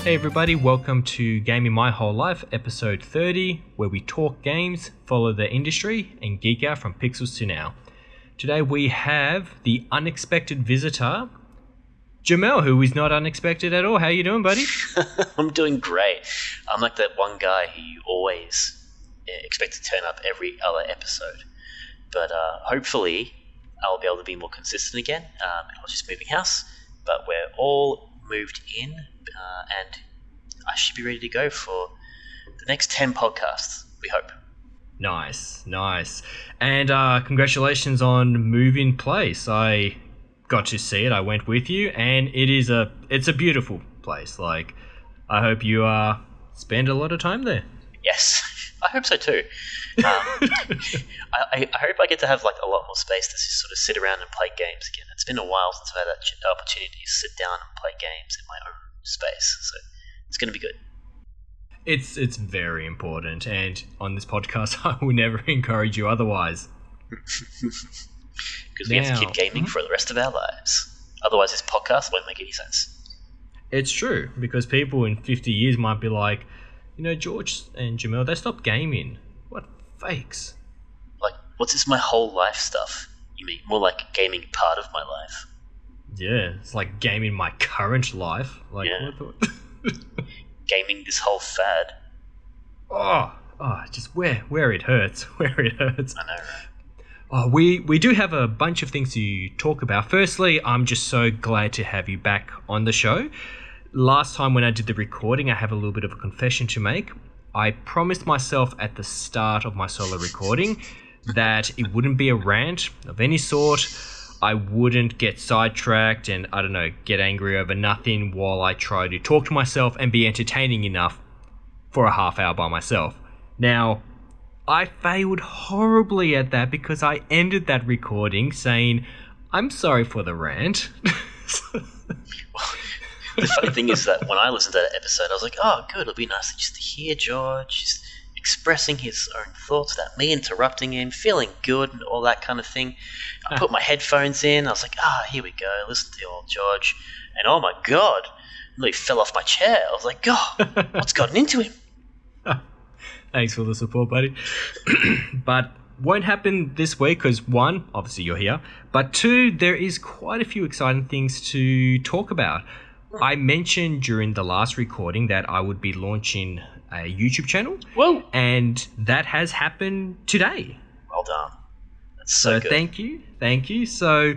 Hey everybody, welcome to Gaming My Whole Life, episode 30, where we talk games, follow the industry, and geek out from pixels to now. Today we have the unexpected visitor, Jamel, who is not unexpected at all. How you doing, buddy? I'm doing great. I'm like that one guy who you always expect to turn up every other episode. But hopefully I'll be able to be more consistent again. I was just moving house, but we're all moved in, and I should be ready to go for the next 10 podcasts, we hope. Nice. And congratulations on moving place. I got to see it. I went with you, and it's a beautiful place. Like, I hope you spend a lot of time there. Yes, I hope so too. I hope I get to have like a lot more space to just sort of sit around and play games again. It's been a while since I've had that opportunity to sit down and play games in my own space, so it's going to be good. It's very important, and on this podcast, I will never encourage you otherwise. Because we have to keep gaming for the rest of our lives. Otherwise, this podcast won't make any sense. It's true, because people in 50 years might be like, you know, George and Jamel, they stopped gaming. What fakes? Like, what's this my whole life stuff? You mean more like gaming part of my life? Yeah, it's like gaming my current life. Like, yeah. What? Gaming this whole fad. Oh, just where it hurts. Where it hurts. I know, right? Oh, we do have a bunch of things to talk about. Firstly, I'm just so glad to have you back on the show. Last time when I did the recording, I have a little bit of a confession to make. I promised myself at the start of my solo recording that it wouldn't be a rant of any sort. I wouldn't get sidetracked and, I don't know, get angry over nothing while I try to talk to myself and be entertaining enough for a half hour by myself. Now, I failed horribly at that because I ended that recording saying, I'm sorry for the rant. The funny thing is that when I listened to that episode, I was like, oh, good, it'll be nice just to hear George just expressing his own thoughts without me interrupting him, feeling good and all that kind of thing. I put my headphones in, I was like, here we go, listen to old George. And oh my God, I nearly fell off my chair. I was like, God, what's gotten into him? Thanks for the support, buddy. But won't happen this week because, one, obviously you're here, but two, there is quite a few exciting things to talk about. I mentioned during the last recording that I would be launching a YouTube channel. Whoa! And that has happened today. Well done. That's so good. Thank you. So,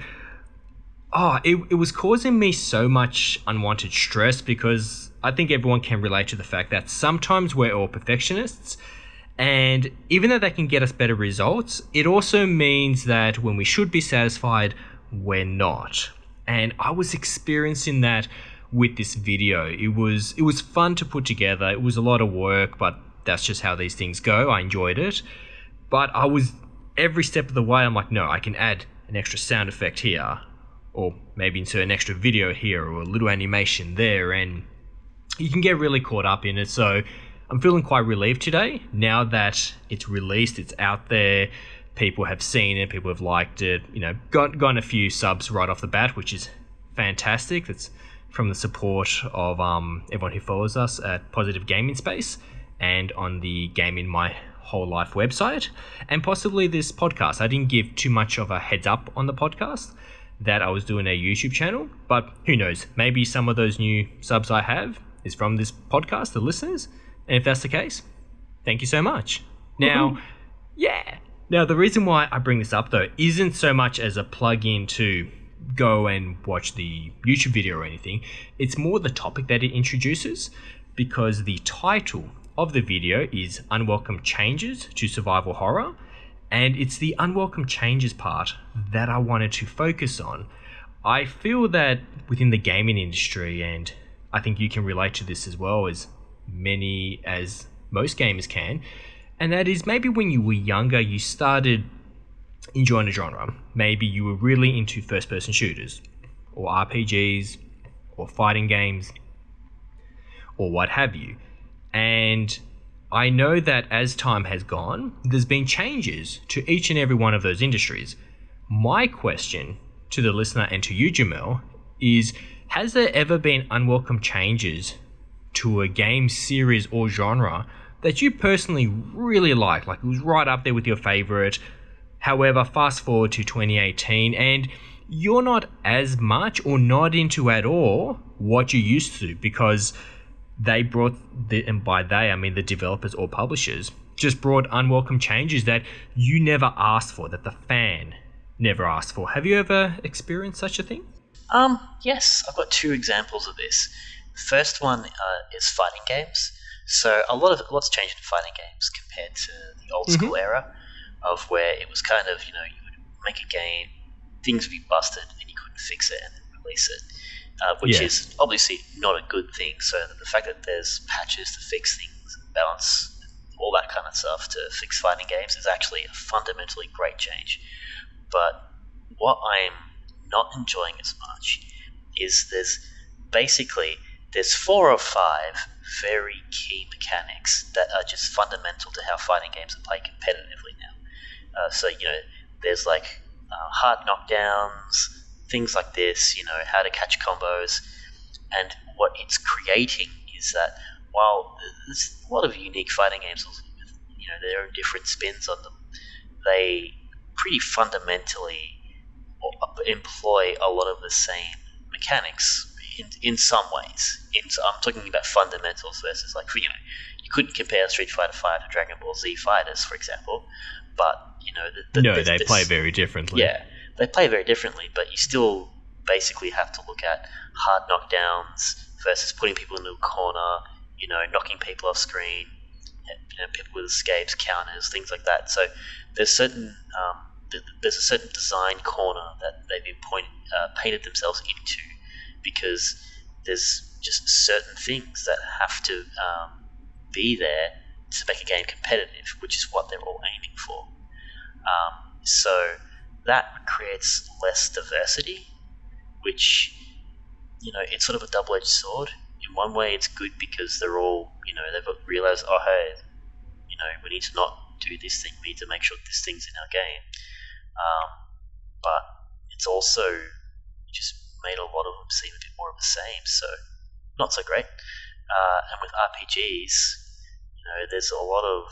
it was causing me so much unwanted stress because I think everyone can relate to the fact that sometimes we're all perfectionists, and even though they can get us better results, it also means that when we should be satisfied, we're not. And I was experiencing that with this video. It was fun to put together. It was a lot of work, but that's just how these things go. I enjoyed it. But I was, every step of the way, I'm like, no, I can add an extra sound effect here, or maybe insert an extra video here, or a little animation there, and you can get really caught up in it. So I'm feeling quite relieved today. Now that it's released, it's out there, people have seen it, people have liked it, you know, gotten a few subs right off the bat, which is fantastic. That's from the support of everyone who follows us at Positive Gaming Space and on the Gaming My Whole Life website, and possibly this podcast. I didn't give too much of a heads up on the podcast that I was doing a YouTube channel, but who knows, maybe some of those new subs I have is from this podcast, the listeners, and if that's the case, thank you so much. Now, Now, the reason why I bring this up, though, isn't so much as a plug-in to go and watch the YouTube video or anything. It's more the topic that it introduces, because the title of the video is Unwelcome Changes to Survival Horror, and it's the unwelcome changes part that I wanted to focus on. I feel that within the gaming industry, and I think you can relate to this as well as most gamers can, and that is maybe when you were younger, you started enjoying a genre. Maybe you were really into first-person shooters, or RPGs, or fighting games, or what have you. And I know that as time has gone, there's been changes to each and every one of those industries. My question to the listener and to you, Jamel, is has there ever been unwelcome changes to a game series or genre that you personally really like it was right up there with your favorite. However, fast forward to 2018 and you're not as much or not into at all what you used to, because they brought and by they I mean the developers or publishers just brought unwelcome changes that you never asked for, that the fan never asked for. Have you ever experienced such a thing? Yes, I've got two examples of this. The first one is fighting games. So lots changed in fighting games compared to the old school era of where it was kind of, you would make a game, things would be busted and you couldn't fix it and then release it, which is obviously not a good thing. So the fact that there's patches to fix things, balance, all that kind of stuff to fix fighting games is actually a fundamentally great change. But what I'm not enjoying as much is there's 4 or 5 very key mechanics that are just fundamental to how fighting games are played competitively now. So there's like hard knockdowns, things like this, how to catch combos, and what it's creating is that while there's a lot of unique fighting games with their own different spins on them, they pretty fundamentally employ a lot of the same mechanics in some ways. I'm talking about fundamentals versus you couldn't compare Street Fighter V to Dragon Ball Z Fighters, for example, but they play very differently. Yeah, they play very differently, but you still basically have to look at hard knockdowns versus putting people into a corner, knocking people off screen, people with escapes, counters, things like that. So there's a certain design corner that they've painted themselves into, because there's just certain things that have to be there to make a game competitive, which is what they're all aiming for. So that creates less diversity, which, it's sort of a double-edged sword. In one way, it's good because they're all, they've realized, oh, hey, we need to not do this thing. We need to make sure this thing's in our game. But it's also just made a lot of them seem a bit more of the same, so not so great. And with RPGs, there's a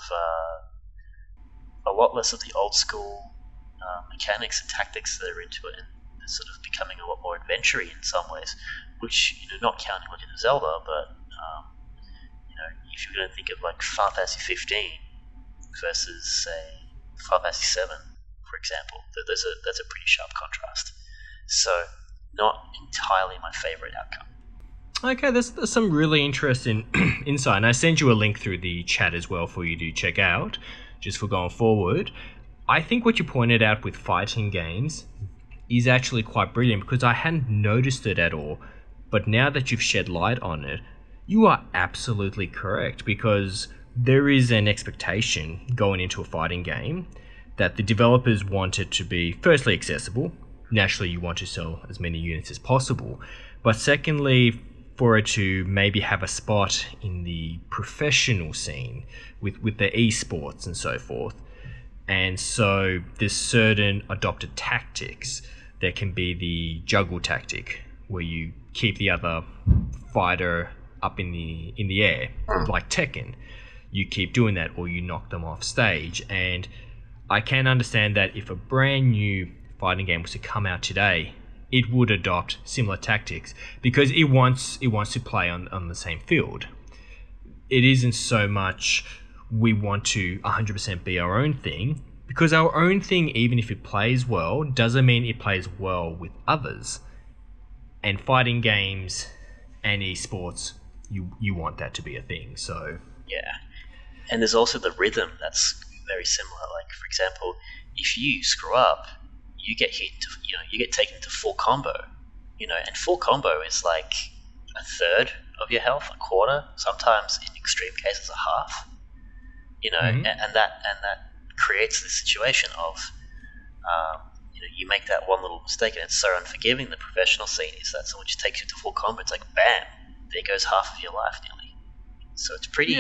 lot less of the old school mechanics and tactics that are into it, and it's sort of becoming a lot more adventure-y in some ways, which, not counting Legend of Zelda, but if you're going to think of like Final Fantasy 15 versus, say, Final Fantasy 7, for example, that's a pretty sharp contrast. So not entirely my favorite outcome. Okay, there's some really interesting insight, and I sent you a link through the chat as well for you to check out, just for going forward. I think what you pointed out with fighting games is actually quite brilliant, because I hadn't noticed it at all, but now that you've shed light on it, you are absolutely correct, because there is an expectation going into a fighting game that the developers want it to be, firstly, accessible. Naturally, you want to sell as many units as possible. But secondly, for it to maybe have a spot in the professional scene with the esports and so forth. And so there's certain adopted tactics. There can be the juggle tactic, where you keep the other fighter up in the air, like Tekken. You keep doing that, or you knock them off stage. And I can understand that if a brand new fighting game was to come out today, it would adopt similar tactics, because it wants to play on the same field. It isn't so much we want to 100% be our own thing, because our own thing, even if it plays well, doesn't mean it plays well with others. And fighting games and esports, you want that to be a thing. So yeah, and there's also the rhythm that's very similar. Like, for example, if you screw up, you get hit. You get taken to full combo. And full combo is like a third of your health, a quarter, sometimes in extreme cases a half. And that creates this situation of you make that one little mistake and it's so unforgiving. The professional scene is that someone just takes you to full combo. It's like, bam, there goes half of your life nearly. So it's pretty,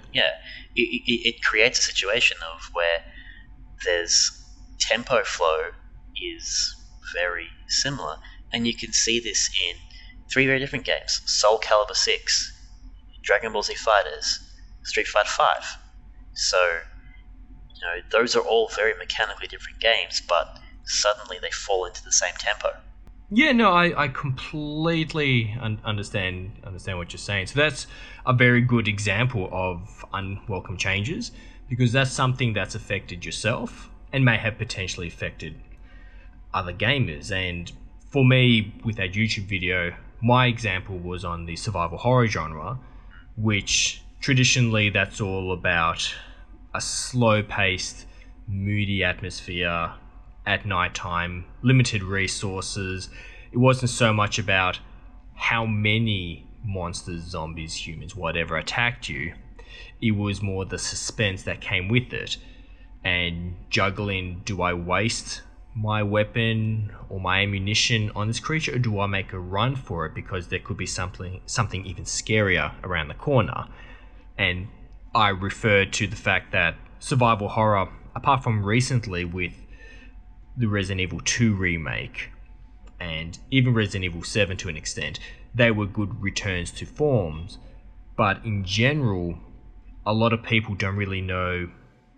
it creates a situation of where there's tempo flow is very similar, and you can see this in 3 very different games. Soul Calibur 6 Dragon Ball Z Fighters, Street Fighter 5. So, those are all very mechanically different games, but suddenly they fall into the same tempo. Yeah, no, I completely understand what you're saying. So that's a very good example of unwelcome changes, because that's something that's affected yourself and may have potentially affected other gamers. And for me, with that YouTube video, my example was on the survival horror genre, which traditionally that's all about a slow-paced, moody atmosphere at nighttime, limited resources. It wasn't so much about how many monsters, zombies, humans, whatever attacked you. It was more the suspense that came with it, and juggling, do I waste my weapon or my ammunition on this creature, or do I make a run for it because there could be something even scarier around the corner? And I referred to the fact that survival horror, apart from recently with the Resident Evil 2 remake and even Resident Evil 7 to an extent, they were good returns to forms. But in general, a lot of people don't really know,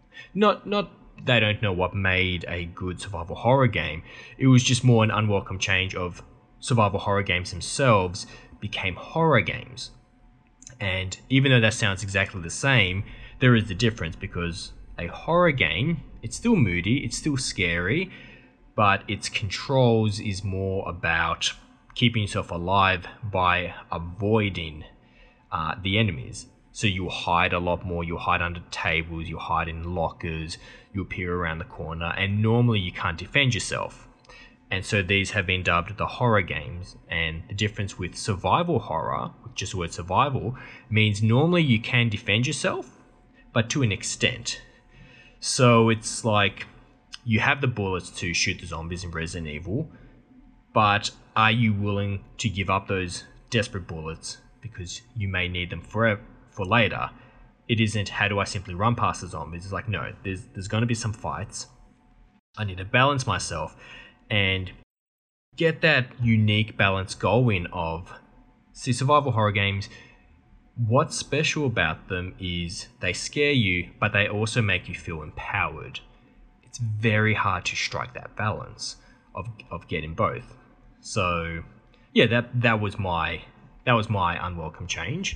they don't know what made a good survival horror game. It was just more an unwelcome change of survival horror games themselves became horror games. And even though that sounds exactly the same, there is a difference, because a horror game, it's still moody, it's still scary, but its controls is more about keeping yourself alive by avoiding the enemies. So you hide a lot more, you hide under tables, you hide in lockers, you appear around the corner, and normally you can't defend yourself. And so these have been dubbed the horror games. And the difference with survival horror, just the word survival, means normally you can defend yourself, but to an extent. So it's like you have the bullets to shoot the zombies in Resident Evil, but are you willing to give up those desperate bullets because you may need them for later? It isn't, how do I simply run past the zombies? It's like, no, there's going to be some fights. I need to balance myself and get that unique balance going of, see, survival horror games, what's special about them is they scare you, but they also make you feel empowered. It's very hard to strike that balance of getting both. So yeah, that was my unwelcome change.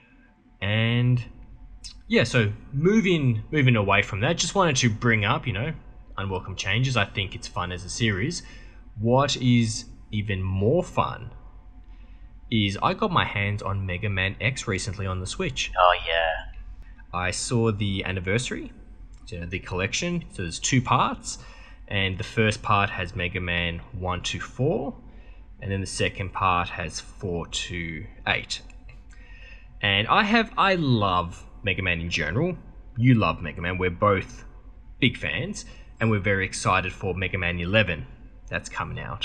And yeah, so moving away from that, just wanted to bring up, unwelcome changes. I think it's fun as a series. What is even more fun is I got my hands on Mega Man X recently on the Switch. Oh yeah. I saw the anniversary, the collection. So there's 2 parts, and the first part has Mega Man 1 to 4, and then the second part has 4 to 8. And I love Mega Man in general. You love Mega Man. We're both big fans, and we're very excited for Mega Man 11 that's coming out.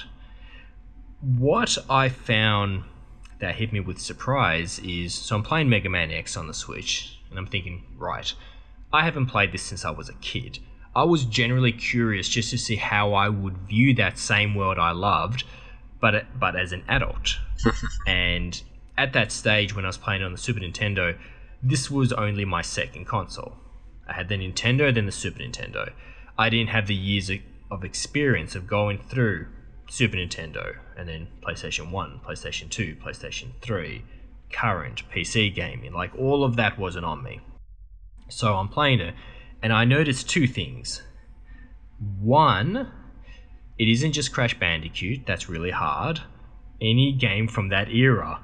What I found that hit me with surprise is, so I'm playing Mega Man X on the Switch, and I'm thinking, right, I haven't played this since I was a kid. I was generally curious just to see how I would view that same world I loved, but as an adult. And at that stage, when I was playing on the Super Nintendo, this was only my second console. I had the Nintendo, then the Super Nintendo. I didn't have the years of experience of going through Super Nintendo, and then PlayStation 1, PlayStation 2, PlayStation 3, current PC gaming. Like, all of that wasn't on me. So I'm playing it, and I noticed 2 things. One, it isn't just Crash Bandicoot, that's really hard. Any game from that era,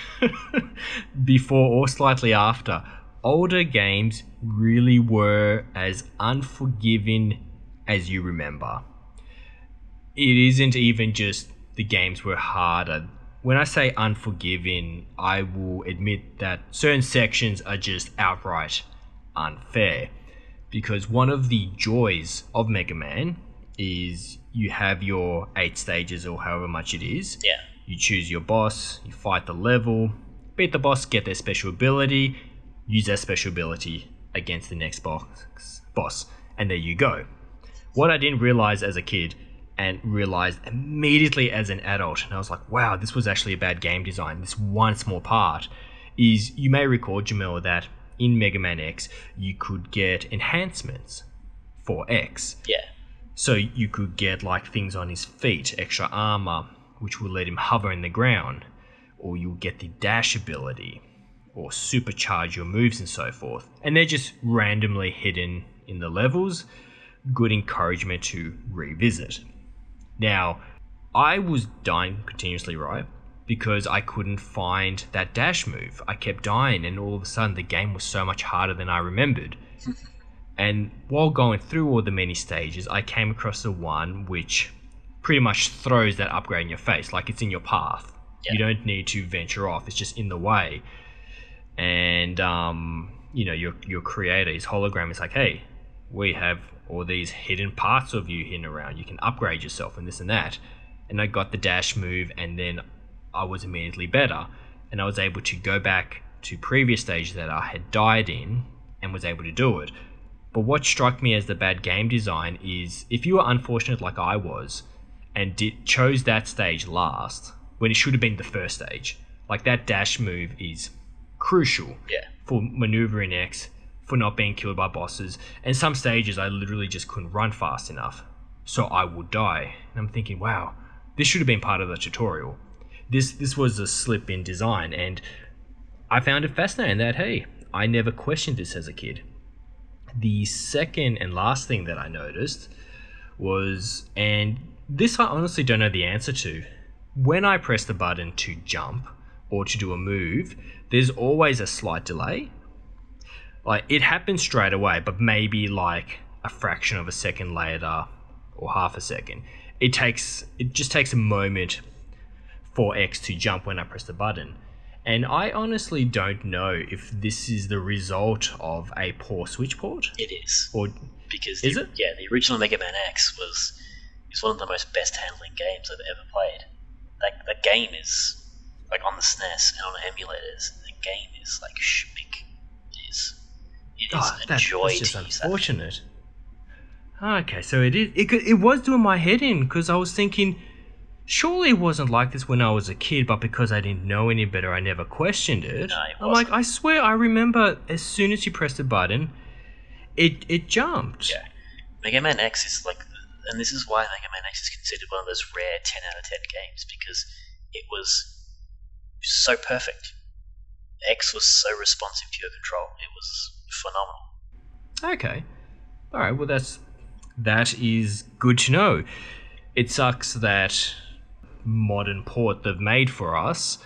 before or slightly after, older games really were as unforgiving as you remember. It isn't even just the games were harder. When I say unforgiving, I will admit that certain sections are just outright unfair. Because one of the joys of Mega Man is you have your 8 stages or however much it is. Yeah. You choose your boss, you fight the level, beat the boss, get their special ability, use that special ability against the next boss, and there you go. What I didn't realize as a kid, and realized immediately as an adult, and I was like, wow, this was actually a bad game design, this one small part, is you may recall, Jamil, that in Mega Man X, you could get enhancements for X. Yeah. So you could get like things on his feet, extra armor, which will let him hover in the ground, or you'll get the dash ability, or supercharge your moves and so forth. And they're just randomly hidden in the levels. Good encouragement to revisit. Now, I was dying continuously, right? Because I couldn't find that dash move. I kept dying, and all of a sudden the game was so much harder than I remembered. And while going through all the many stages, I came across the one which pretty much throws that upgrade in your face, like it's in your path. Yeah. You don't need to venture off, it's just in the way. And, your creator, his hologram, is like, hey, we have all these hidden parts of you hidden around. You can upgrade yourself and this and that. And I got the dash move, and then I was immediately better, and I was able to go back to previous stages that I had died in and was able to do it. But what struck me as the bad game design is if you were unfortunate like I was and chose that stage last when it should have been the first stage, like that dash move is crucial for maneuvering X, for not being killed by bosses. And some stages I literally just couldn't run fast enough, so I would die. And I'm thinking, wow, this should have been part of the tutorial. This was a slip in design, and I found it fascinating that, hey, I never questioned this as a kid. The second and last thing that I noticed was, and this I honestly don't know the answer to, when I press the button to jump or to do a move, there's always a slight delay. Like, it happens straight away, but maybe like a fraction of a second later or half a second. It just takes a moment for X to jump when I press the button. And I honestly don't know if this is the result of a poor Switch port. It is. Or because is it? Yeah, the original Mega Man X is one of the most best handling games I've ever played. Like, the game is, like, on the SNES and on emulators, the game is like schmick. It is a joy that's just to use. Unfortunate. Okay, so it was doing my head in, because I was thinking, surely it wasn't like this when I was a kid, but because I didn't know any better, I never questioned it. No, it I'm like, I swear I remember as soon as you pressed the button, it jumped. Yeah. Mega Man X is like, and this is why Mega Man X is considered one of those rare 10 out of 10 games, because it was so perfect. X was so responsive to your control. It was phenomenal. Okay. Alright, well that is good to know. It sucks that modern port they've made for us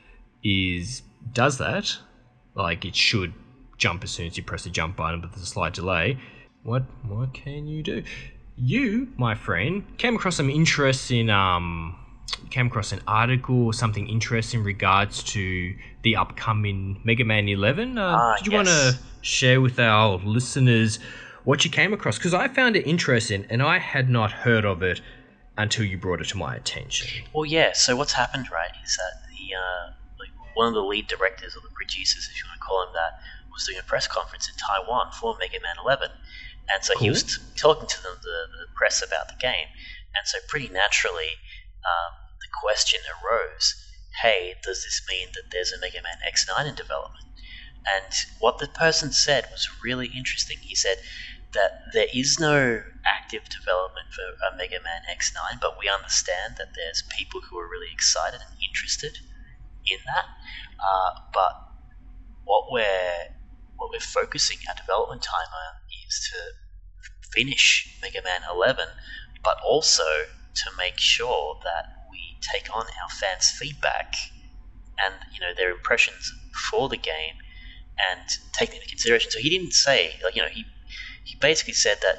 does that. Like, it should jump as soon as you press the jump button, but there's a slight delay. What can you do? You, my friend, came across some interest in came across an article or something interesting in regards to the upcoming Mega Man 11. Did you want to share with our listeners what you came across? Because I found it interesting, and I had not heard of it until you brought it to my attention. Well, yeah. So what's happened, right, is that one of the lead directors, or the producers, if you want to call him that, was doing a press conference in Taiwan for Mega Man 11, and so he was talking to the press about the game, and so pretty naturally, the question arose: hey, does this mean that there's a Mega Man X9 in development? And what the person said was really interesting. He said that there is no active development for a Mega Man X9, but we understand that there's people who are really excited and interested in that. But what we're focusing our development time on is to finish Mega Man 11, but also to make sure that we take on our fans' feedback and their impressions for the game and take them into consideration. So he didn't say, he basically said that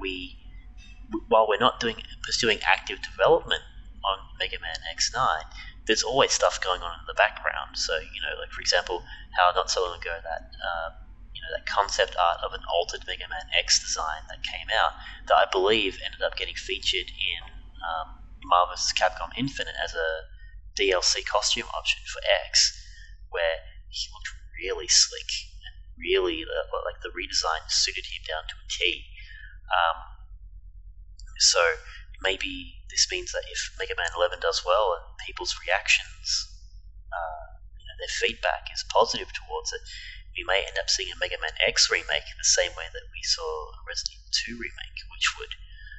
while we're not pursuing active development on Mega Man X9, there's always stuff going on in the background. So like, for example, how not so long ago that that concept art of an altered Mega Man X design that came out, that I believe ended up getting featured in Marvel vs. Capcom Infinite as a DLC costume option for X, where he looked really slick and really like the redesign suited him down to a T. So maybe this means that if Mega Man 11 does well and people's reactions, their feedback is positive towards it, we may end up seeing a Mega Man X remake the same way that we saw a Resident Evil 2 remake, which would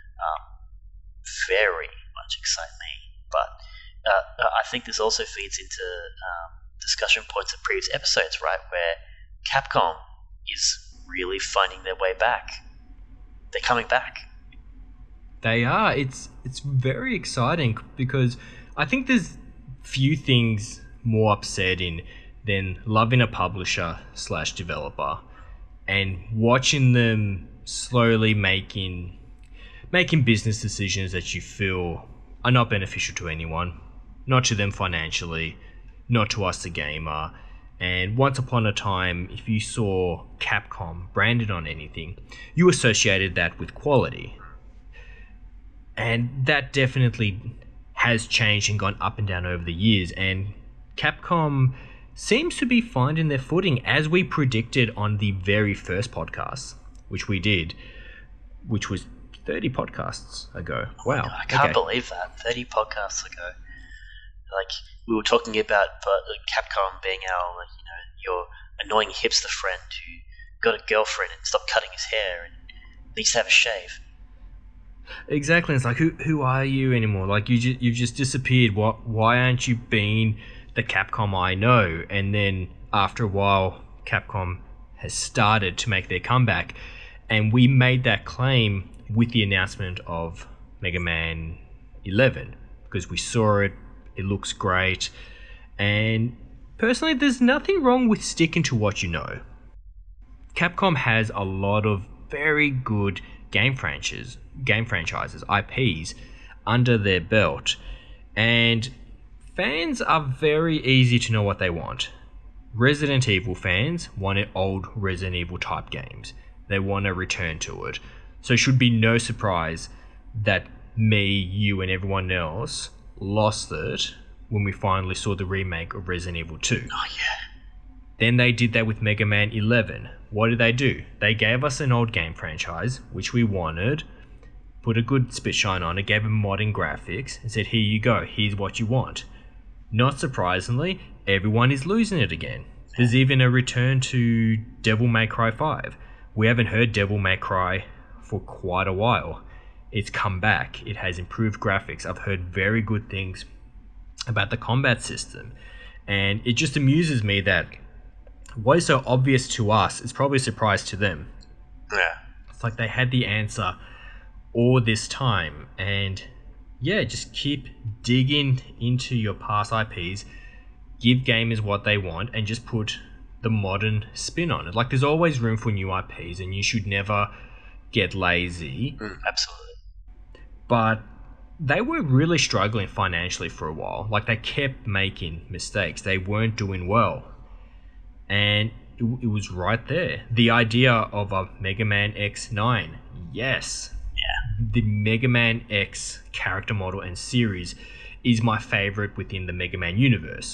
very much excite me. But I think this also feeds into discussion points of previous episodes, right, where Capcom is really finding their way back. They're coming back. They are. It's very exciting because I think there's few things more upsetting than loving a publisher / developer and watching them slowly making business decisions that you feel are not beneficial to anyone, not to them financially, not to us the gamer. And once upon a time, if you saw Capcom branded on anything, you associated that with quality. And that definitely has changed and gone up and down over the years. And Capcom seems to be finding their footing, as we predicted on the very first podcast, which we did, which was 30 podcasts ago. Wow. I can't believe that. 30 podcasts ago. Like, we were talking about Capcom being our, your annoying hipster friend who got a girlfriend and stopped cutting his hair and needs to have a shave. Exactly. It's like, who are you anymore? Like, you've just disappeared. Why aren't you being the Capcom I know? And then after a while, Capcom has started to make their comeback, and we made that claim with the announcement of Mega Man 11 because we saw it. It looks great, and personally, there's nothing wrong with sticking to what you know. Capcom has a lot of very good game franchises, IPs, under their belt, and fans are very easy to know what they want. Resident Evil fans wanted old Resident Evil type games. They want to return to it. So it should be no surprise that me, you, and everyone else lost it when we finally saw the remake of Resident Evil 2. Oh, yeah. Then they did that with Mega Man 11. What did they do? They gave us an old game franchise, which we wanted, put a good spit shine on it, gave them modern graphics, and said, here you go, here's what you want. Not surprisingly, everyone is losing it again. There's even a return to Devil May Cry 5. We haven't heard Devil May Cry for quite a while. It's come back. It has improved graphics. I've heard very good things about the combat system. And it just amuses me that what is so obvious to us is probably a surprise to them. Yeah. It's like they had the answer all this time. And yeah, just keep digging into your past IPs, give gamers what they want, and just put the modern spin on it. Like, there's always room for new IPs, and you should never get lazy. Absolutely. But they were really struggling financially for a while. Like, they kept making mistakes. They weren't doing well. And it was right there. The idea of a Mega Man X9, yes. Yeah. The Mega Man X character model and series is my favorite within the Mega Man universe.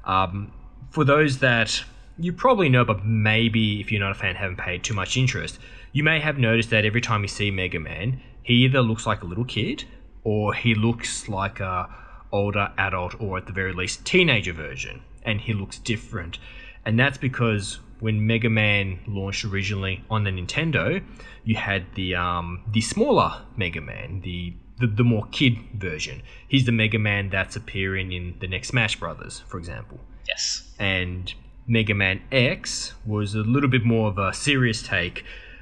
For those that you probably know, but maybe if you're not a fan, haven't paid too much interest, you may have noticed that every time you see Mega Man, he either looks like a little kid or he looks like a older adult, or at the very least teenager version, and he looks different. And that's because when Mega Man launched originally on the Nintendo, you had the smaller Mega Man, the more kid version. He's the Mega Man that's appearing in the next Smash Brothers, for example. Yes. And Mega Man X was a little bit more of a serious take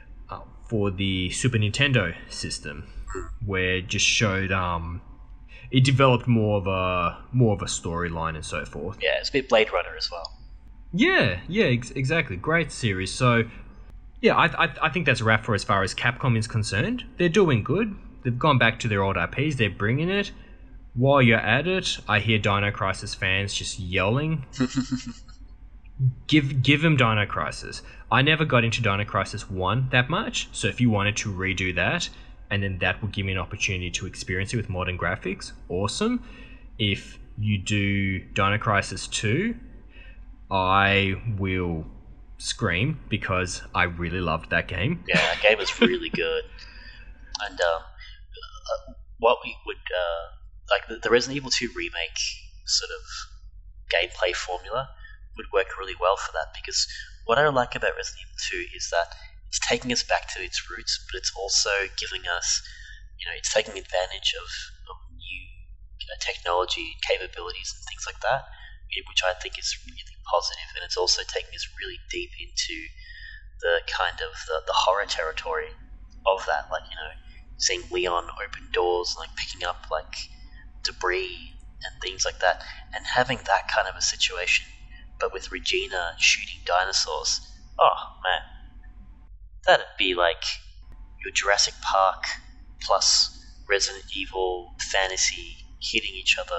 for the Super Nintendo system, where it just showed it developed more of a storyline and so forth. Yeah, it's a bit Blade Runner as well. Yeah, exactly. Great series. So, yeah, I think that's a wrap for as far as Capcom is concerned. They're doing good. They've gone back to their old IPs. They're bringing it. While you're at it, I hear Dino Crisis fans just yelling. Give them Dino Crisis. I never got into Dino Crisis 1 that much, so if you wanted to redo that, and then that would give me an opportunity to experience it with modern graphics, awesome. If you do Dino Crisis 2, I will scream because I really loved that game. Yeah, that game was really good. And what we would like the Resident Evil 2 remake sort of gameplay formula would work really well for that, because what I like about Resident Evil 2 is that it's taking us back to its roots, but it's also giving us, it's taking advantage of new technology, capabilities, and things like that, which I think is really positive, and it's also taking us really deep into the kind of the horror territory of that, like, seeing Leon open doors, like picking up like debris and things like that, and having that kind of a situation, but with Regina shooting dinosaurs. Oh man, that'd be like your Jurassic Park plus Resident Evil fantasy hitting each other,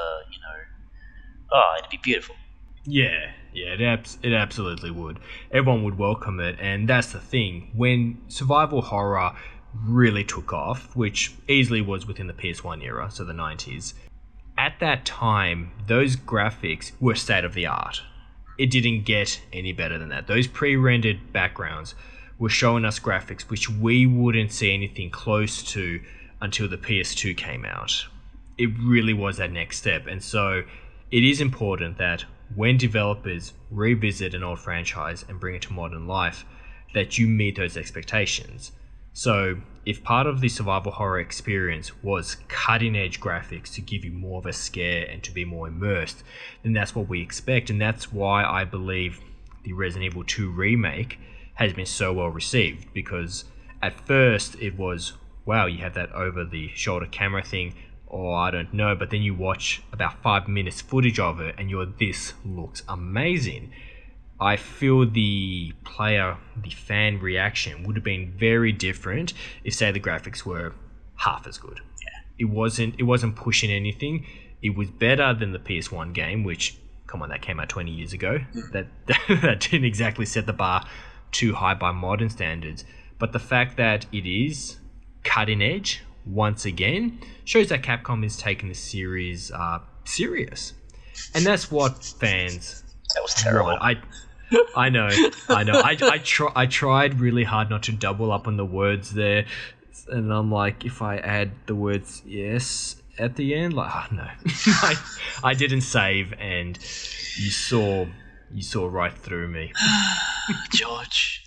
Oh, it'd be beautiful. Yeah, it absolutely would. Everyone would welcome it, and that's the thing. When survival horror really took off, which easily was within the PS1 era, so the 90s, at that time, those graphics were state of the art. It didn't get any better than that. Those pre-rendered backgrounds were showing us graphics which we wouldn't see anything close to until the PS2 came out. It really was that next step, and so it is important that when developers revisit an old franchise and bring it to modern life, that you meet those expectations. So if part of the survival horror experience was cutting edge graphics to give you more of a scare and to be more immersed, then that's what we expect, and that's why I believe the Resident Evil 2 remake has been so well received, because at first it was, wow, you have that over the shoulder camera thing, or I don't know, but then you watch about 5 minutes footage of it and this looks amazing. I feel the fan reaction would have been very different if, say, the graphics were half as good. Yeah. It wasn't pushing anything. It was better than the PS1 game, which, come on, that came out 20 years ago. That didn't exactly set the bar too high by modern standards. But the fact that it is cutting edge once again shows that Capcom is taking the series serious, and that's what fans. That was terrible. Want. I know. I tried really hard not to double up on the words there, and I'm like, if I add the words yes at the end, like, oh no, I didn't save, and you saw right through me. George.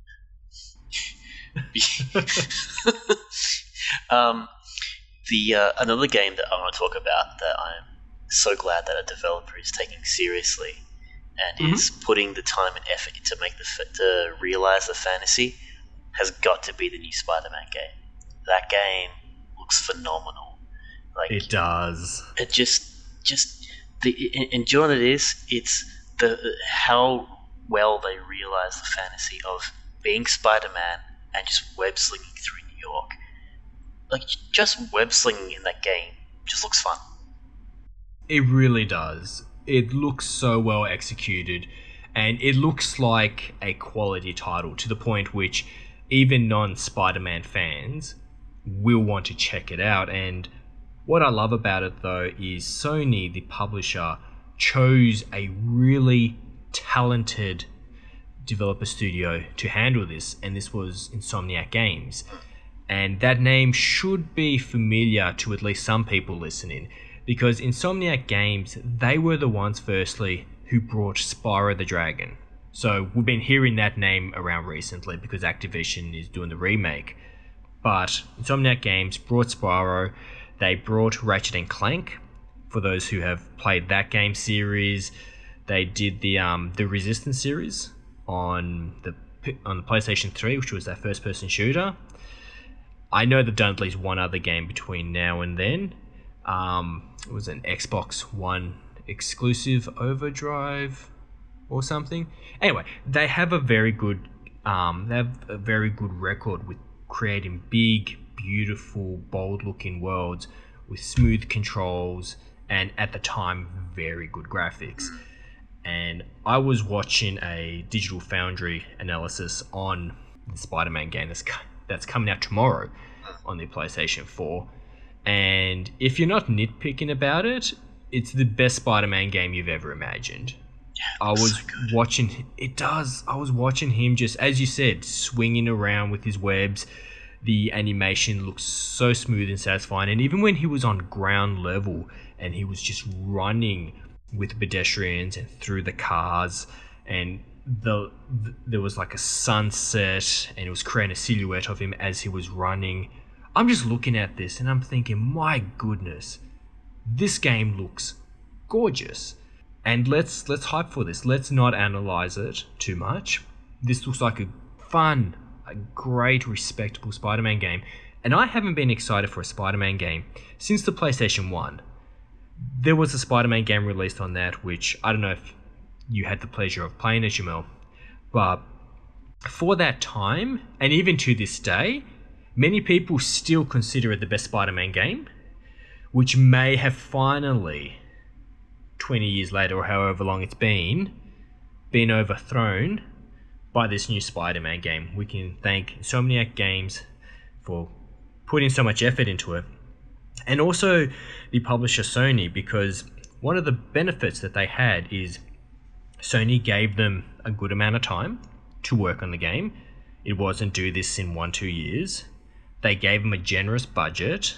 Another game that I want to talk about that I'm so glad that a developer is taking seriously and is putting the time and effort to make to realize the fantasy has got to be the new Spider-Man game. That game looks phenomenal. Like, it does. It just and John, it's how well they realize the fantasy of being Spider-Man and just web slinging through New York. Like, just web slinging in that game just looks fun. It really does. It looks so well executed, and it looks like a quality title to the point which even non-Spider-Man fans will want to check it out. And what I love about it, though, is Sony, the publisher, chose a really talented developer studio to handle this, and this was Insomniac Games. And that name should be familiar to at least some people listening, because Insomniac Games, they were the ones, firstly, who brought Spyro the Dragon. So we've been hearing that name around recently because Activision is doing the remake. But Insomniac Games brought Spyro, they brought Ratchet & Clank, for those who have played that game series. They did the Resistance series on the PlayStation 3, which was their first-person shooter. I know they've done at least one other game between now and then. It was an Xbox One exclusive, Overdrive or something. Anyway, they have a very good record with creating big, beautiful, bold-looking worlds with smooth controls and, at the time, very good graphics. And I was watching a Digital Foundry analysis on the Spider-Man game that's coming out tomorrow on the PlayStation 4. And if you're not nitpicking about it, it's the best Spider-Man game you've ever imagined. Yeah, I was so watching it does. I was watching him, just as you said, swinging around with his webs. The animation looks so smooth and satisfying, and even when he was on ground level and he was just running with pedestrians and through the cars, and there was like a sunset, and it was creating a silhouette of him as he was running. I'm just looking at this and I'm thinking, my goodness, this game looks gorgeous. And let's hype for this. Let's not analyze it too much. This looks like a fun, a great, respectable Spider-Man game. And I haven't been excited for a Spider-Man game since the PlayStation 1. There was a Spider-Man game released on that, which I don't know if you had the pleasure of playing it, Jamel. But for that time, and even to this day, many people still consider it the best Spider-Man game, which may have finally, 20 years later or however long it's been overthrown by this new Spider-Man game. We can thank Insomniac Games for putting so much effort into it, and also the publisher Sony, because one of the benefits that they had is Sony gave them a good amount of time to work on the game. It wasn't do this in 1-2 years. They gave them a generous budget,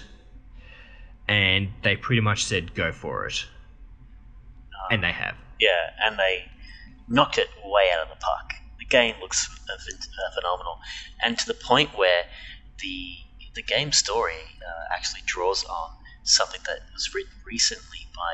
and they pretty much said go for it. And they have. Yeah, and they knocked it way out of the park. The game looks phenomenal, and to the point where the game story actually draws on something that was written recently by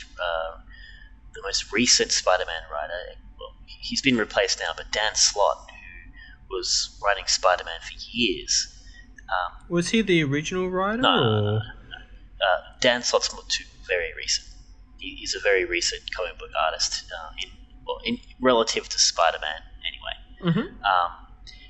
the most recent Spider-Man writer. Well, he's been replaced now, but Dan Slott, who was writing Spider-Man for years. Was he the original writer? No. Dan Slott's very recent. He's a very recent comic book artist, in relative to Spider-Man, anyway. Mm-hmm.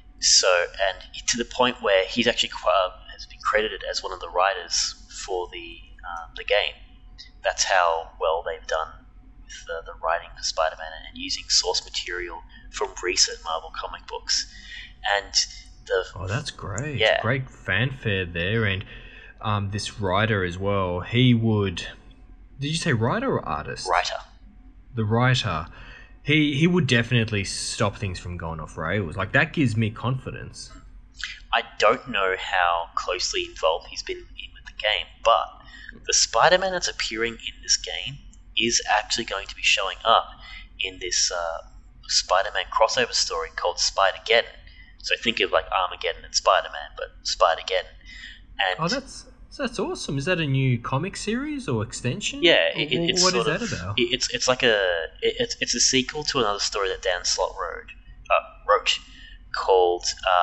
And to the point where he's actually has been credited as one of the writers for the game. That's how well they've done with the writing for Spider-Man and using source material from recent Marvel comic books. And that's great. Yeah. Great fanfare there, and this writer as well. He would. Did you say writer or artist? Writer. The writer. He would definitely stop things from going off rails. Like, that gives me confidence. I don't know how closely involved he's been in with the game, but the Spider-Man that's appearing in this game is actually going to be showing up in this Spider-Man crossover story called Spider-Geddon. So think of like Armageddon and Spider-Man, but Spider-Geddon. And that's awesome. Is that a new comic series or extension? Yeah, it's what is that about? It's like it's a sequel to another story that Dan Slott wrote called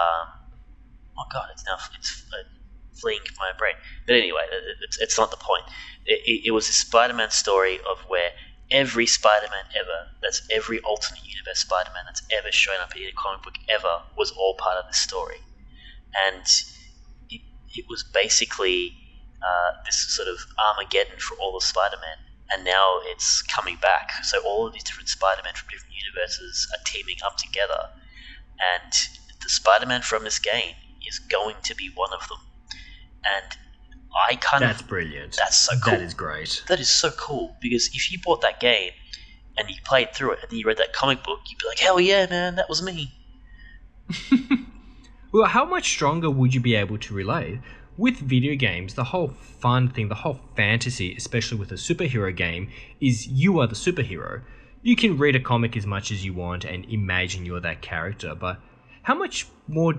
oh god, it's fleeing my brain. But anyway, it's not the point. It was a Spider-Man story of where every Spider-Man ever, that's every alternate universe Spider-Man that's ever shown up in a comic book ever, was all part of the story, and it was basically this sort of Armageddon for all of Spider-Man, and now it's coming back. So all of these different Spider-Man from different universes are teaming up together, and the Spider-Man from this game is going to be one of them. And That's brilliant. That's so cool. That is great. That is so cool, because if you bought that game and you played through it and then you read that comic book, you'd be like, hell yeah, man, that was me. Well, how much stronger would you be able to relate? With video games, the whole fun thing, the whole fantasy, especially with a superhero game, is you are the superhero. You can read a comic as much as you want and imagine you're that character, but how much more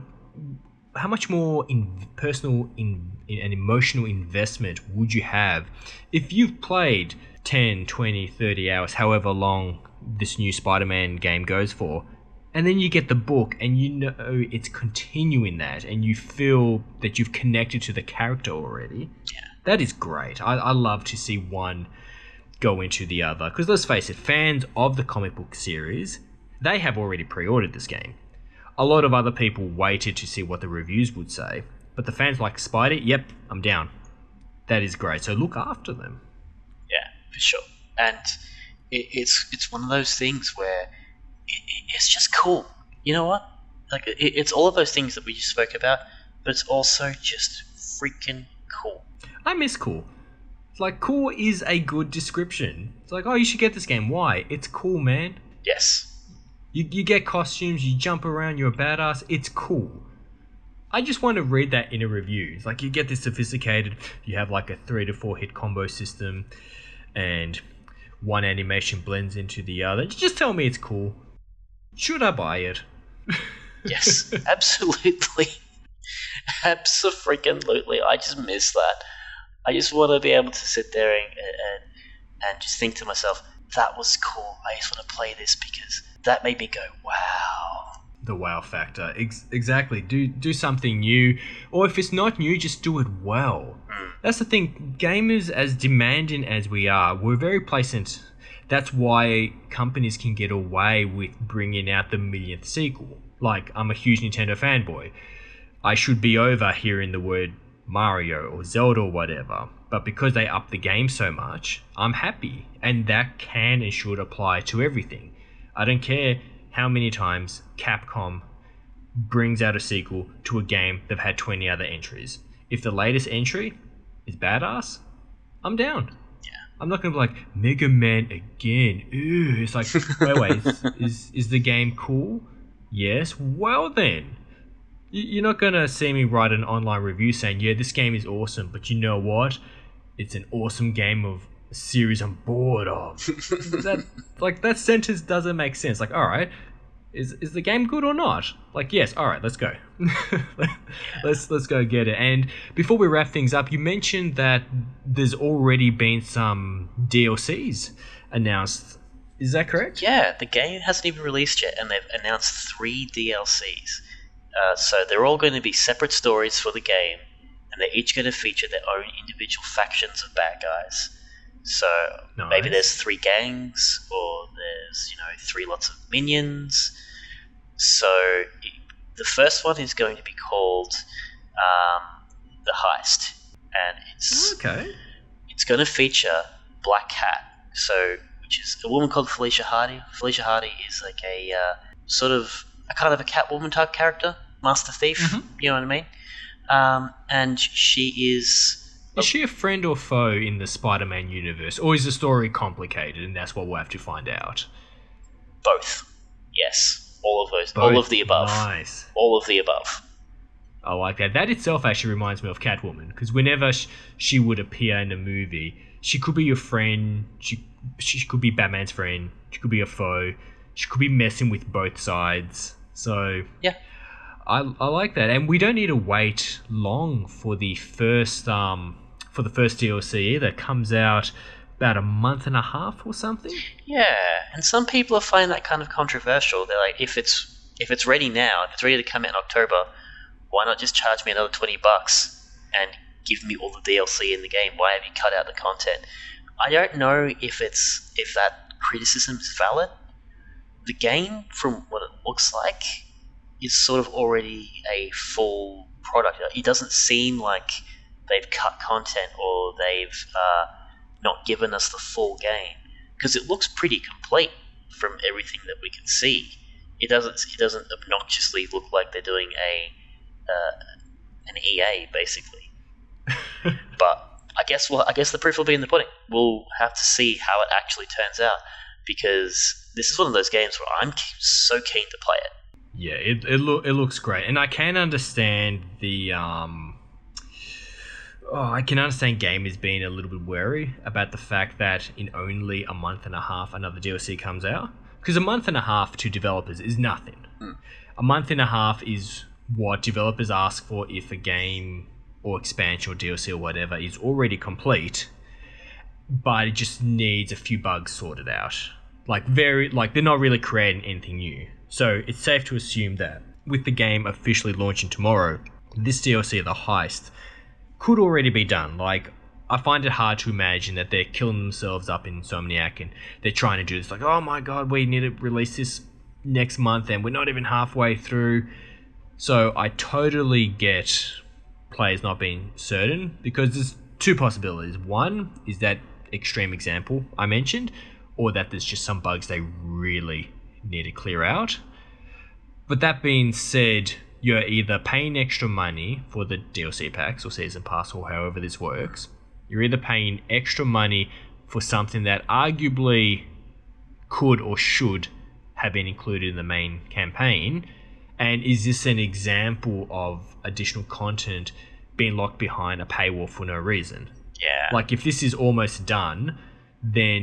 personal and emotional investment would you have if you've played 10, 20, 30 hours, however long this new Spider-Man game goes for, and then you get the book and you know it's continuing that and you feel that you've connected to the character already? Yeah. That is great. I love to see one go into the other, because let's face it, fans of the comic book series, they have already pre-ordered this game. A lot of other people waited to see what the reviews would say, but the fans like Spidey, yep, I'm down. That is great. So look after them. Yeah, for sure. And it's one of those things where it's just cool. You know what? Like it's all of those things that we just spoke about, but it's also just freaking cool. I miss cool. It's like, cool is a good description. It's like, oh, you should get this game. Why? It's cool, man. Yes. You get costumes, you jump around, you're a badass. It's cool. I just want to read that in a review. It's like, you get this sophisticated, you have like a 3 to 4 hit combo system, and one animation blends into the other. Just tell me it's cool. Should I buy it? Yes, absolutely. Abso-freaking-lutely. I just miss that. I just want to be able to sit there and just think to myself, that was cool. I just want to play this because that made me go, wow. The wow factor. Exactly. Do something new. Or if it's not new, just do it well. That's the thing. Gamers, as demanding as we are, we're very placent. That's why companies can get away with bringing out the millionth sequel. Like, I'm a huge Nintendo fanboy. I should be over hearing the word Mario or Zelda or whatever. But because they up the game so much, I'm happy. And that can and should apply to everything. I don't care how many times Capcom brings out a sequel to a game they've had 20 other entries. If the latest entry is badass, I'm down. Yeah. I'm not going to be like, Mega Man again. Ew. It's like, wait, is the game cool? Yes. Well then. You're not going to see me write an online review saying, yeah, this game is awesome, but you know what? It's an awesome game of a series I'm bored of. That sentence doesn't make sense. Like, all right, is the game good or not? Like, yes, all right, let's go. let's go get it. And before we wrap things up, you mentioned that there's already been some DLCs announced. Is that correct? Yeah, the game hasn't even released yet, and they've announced 3 DLCs. So they're all going to be separate stories for the game, and they're each going to feature their own individual factions of bad guys. So Nice. maybe there's 3 gangs, or there's 3 lots of minions. So the first one is going to be called The Heist, and it's going to feature Black Cat. So which is a woman called Felicia Hardy. Felicia Hardy is like a sort of a kind of a Catwoman type character, master thief. You know what I mean? And she is. Is she a friend or foe in the Spider-Man universe, or is the story complicated, and that's what we'll have to find out? Both. Yes, all of those. Both. All of the above. Nice. All of the above. I like that. That itself actually reminds me of Catwoman, because whenever she would appear in a movie, she could be your friend. She could be Batman's friend. She could be a foe. She could be messing with both sides. So yeah, I like that. And we don't need to wait long for the first DLC either. It comes out about a month and a half or something. Yeah, and some people are finding that kind of controversial. They're like, if it's ready now, if it's ready to come out in October, why not just charge me another $20 and give me all the DLC in the game? Why have you cut out the content? I don't know if that criticism is valid. The game, from what it looks like, is sort of already a full product. It doesn't seem like they've cut content or they've not given us the full game, because it looks pretty complete from everything that we can see. It doesn't obnoxiously look like they're doing an EA basically. But I guess the proof will be in the pudding. We'll have to see how it actually turns out, because this is one of those games where I'm so keen to play it. Yeah, it looks great, and I can understand the I can understand gamers being a little bit wary about the fact that in only a month and a half another DLC comes out, because a month and a half to developers is nothing. A month and a half is what developers ask for if a game or expansion or DLC or whatever is already complete, but it just needs a few bugs sorted out. They're not really creating anything new. So it's safe to assume that with the game officially launching tomorrow, this DLC, The Heist, could already be done. I find it hard to imagine that they're killing themselves up in Insomniac and they're trying to do this. Oh my god, we need to release this next month and we're not even halfway through. So I totally get players not being certain, because there's 2 possibilities. One is that extreme example I mentioned, or that there's just some bugs they really need to clear out. But that being said, you're either paying extra money for the DLC packs or season pass or however this works. You're either paying extra money for something that arguably could or should have been included in the main campaign. And is this an example of additional content being locked behind a paywall for no reason? Yeah. If this is almost done, then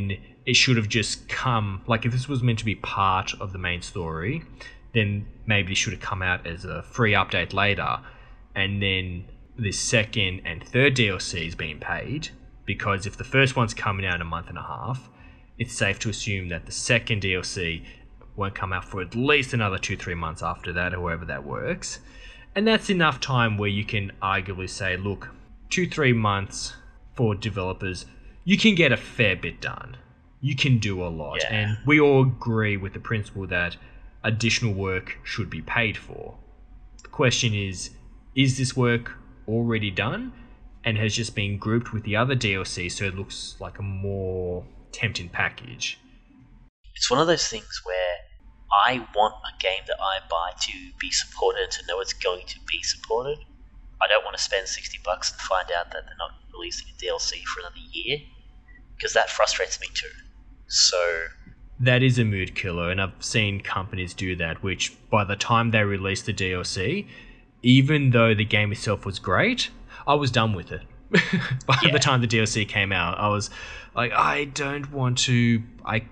it should have just come, like if this was meant to be part of the main story, then maybe it should have come out as a free update later, and then the second and third DLC is being paid, because if the first one's coming out in a month and a half, it's safe to assume that the second DLC won't come out for at least another 2-3 months after that, however that works. And that's enough time where you can arguably say, look, 2-3 months for developers, you can get a fair bit done. You can do a lot. Yeah. And we all agree with the principle that additional work should be paid for. The question is this work already done and has just been grouped with the other DLC so it looks like a more tempting package? It's one of those things where I want a game that I buy to be supported and to know it's going to be supported. I don't want to spend $60 and find out that they're not releasing a DLC for another year, because that frustrates me too. So that is a mood killer, and I've seen companies do that, which by the time they released the DLC, even though the game itself was great, I was done with it. By the time the DLC came out, I was like, I don't want to...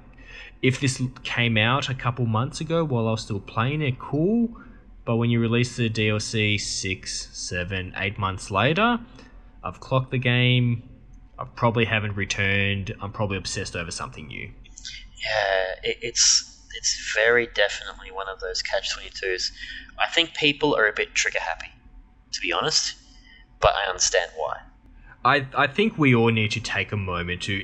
If this came out a couple months ago while I was still playing it, cool. But when you release the DLC 6, 7, 8 months later, I've clocked the game, I probably haven't returned, I'm probably obsessed over something new. Yeah, it's very definitely one of those catch-22s. I think people are a bit trigger happy, to be honest, but I understand why. I think we all need to take a moment to...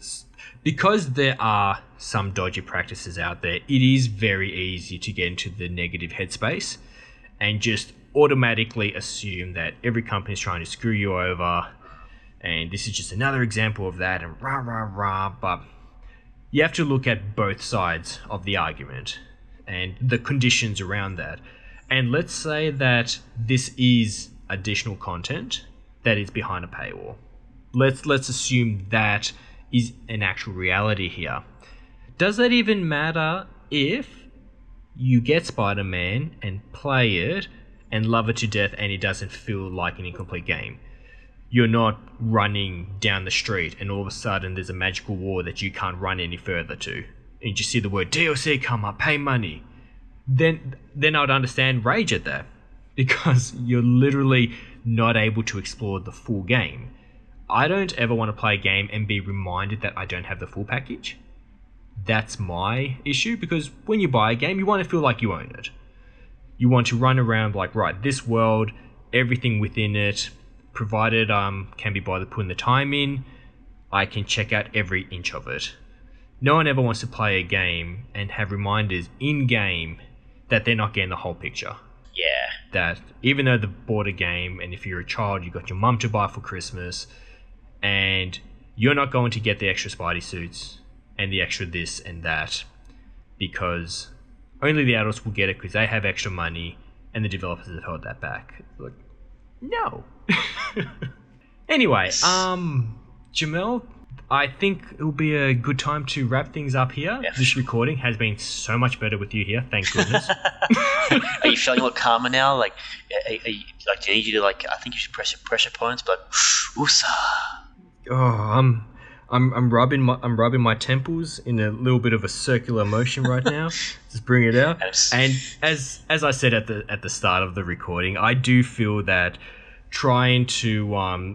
Because there are some dodgy practices out there, it is very easy to get into the negative headspace and just automatically assume that every company is trying to screw you over, and this is just another example of that, and rah, rah, rah. But you have to look at both sides of the argument and the conditions around that. And let's say that this is additional content that is behind a paywall. Let's assume that is an actual reality here. Does that even matter if you get Spider-Man and play it and love it to death and it doesn't feel like an incomplete game? You're not running down the street and all of a sudden there's a magical wall that you can't run any further to, and you just see the word DLC come up, pay money. Then I'd understand rage at that, because you're literally not able to explore the full game. I don't ever want to play a game and be reminded that I don't have the full package. That's my issue, because when you buy a game, you want to feel like you own it. You want to run around like, right, this world, everything within it, provided can be bothered putting the time in, I can check out every inch of it. No one ever wants to play a game and have reminders in-game that they're not getting the whole picture. Yeah. That even though they bought a game, and if you're a child, you got your mum to buy for Christmas, and you're not going to get the extra Spidey suits and the extra this and that, because only the adults will get it because they have extra money and the developers have held that back. Like, no. Anyway, Jamel, I think it'll be a good time to wrap things up here. Yes. This recording has been so much better with you here, thank goodness. Are you feeling a lot calmer now? Like, do you need you to, like, I think you should press your opponents, but oosa. Oh, I'm rubbing my temples in a little bit of a circular motion right now. Just bring it out. And as I said at the start of the recording, I do feel that trying to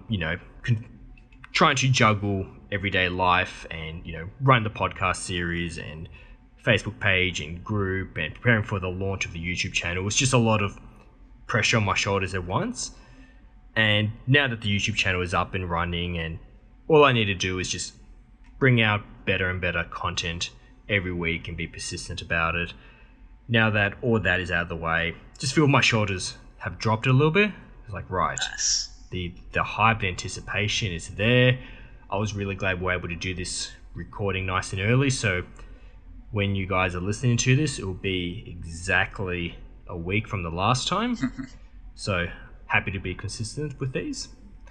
trying to juggle everyday life and run the podcast series and Facebook page and group and preparing for the launch of the YouTube channel was just a lot of pressure on my shoulders at once. And now that the YouTube channel is up and running, and all I need to do is just bring out better and better content every week and be persistent about it. Now that all that is out of the way, just feel my shoulders have dropped a little bit. It's like, right, Nice. the hype and anticipation is there. I was really glad we were able to do this recording nice and early, so when you guys are listening to this, it will be exactly a week from the last time. So happy to be consistent with these.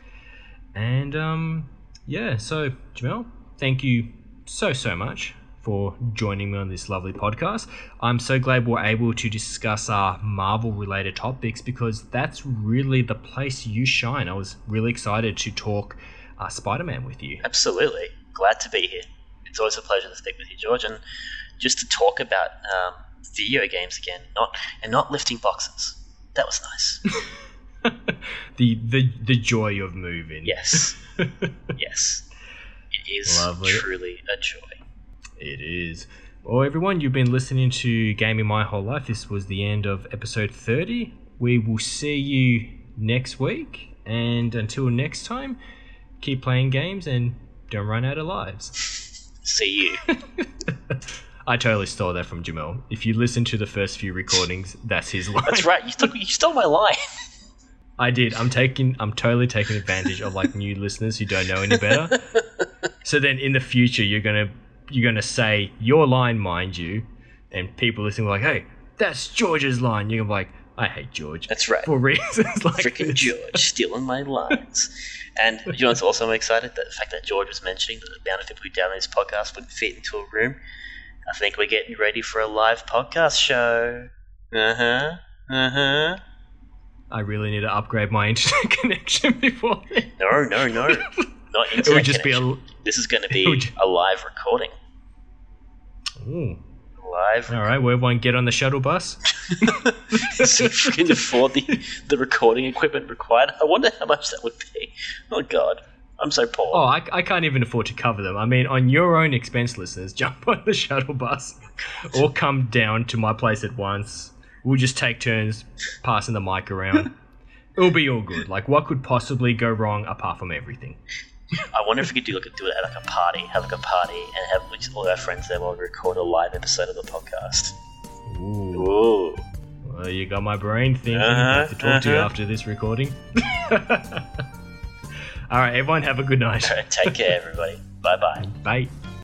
And so Jamel, thank you so much for joining me on this lovely podcast. I'm so glad we're able to discuss our Marvel related topics, because that's really the place you shine. I was really excited to talk Spider-Man with you. Absolutely. Glad to be here. It's always a pleasure to speak with you, George, and just to talk about video games again, not lifting boxes. That was nice. the joy of moving. Yes. Yes. It is Lovely. Truly a joy. It is. Well, everyone, you've been listening to Gaming My Whole Life. This was the end of episode 30. We will see you next week. And until next time, keep playing games and don't run out of lives. See you. I totally stole that from Jamel. If you listen to the first few recordings, that's his line. That's right. You stole my line. I did. I'm totally taking advantage of like new listeners who don't know any better. So then in the future, you're gonna say your line, mind you, and people listening will be like, hey, that's George's line. You're gonna be like, I hate George. That's right. For reasons like Freaking this. George stealing my lines. And you know what's also excited? The fact that George was mentioning that the amount of people who download this podcast wouldn't fit into a room. I think we're getting ready for a live podcast show. I really need to upgrade my internet connection before then. No. Not internet It would just connection. This is going to be a live recording. Ooh. Live. All right, well, everyone get on the shuttle bus. See if we can afford the recording equipment required. I wonder how much that would be. Oh, God. I'm so poor. Oh, I can't even afford to cover them. I mean, on your own expense, listeners, jump on the shuttle bus or come down to my place at once. We'll just take turns passing the mic around. It'll be all good. Like, what could possibly go wrong apart from everything? I wonder if we could do it at like a party. Have like a party and have all our friends there while we record a live episode of the podcast. Ooh. Well, you got my brain thinking. I have to talk to you after this recording. All right, everyone have a good night. Take care, everybody. Bye-bye. Bye.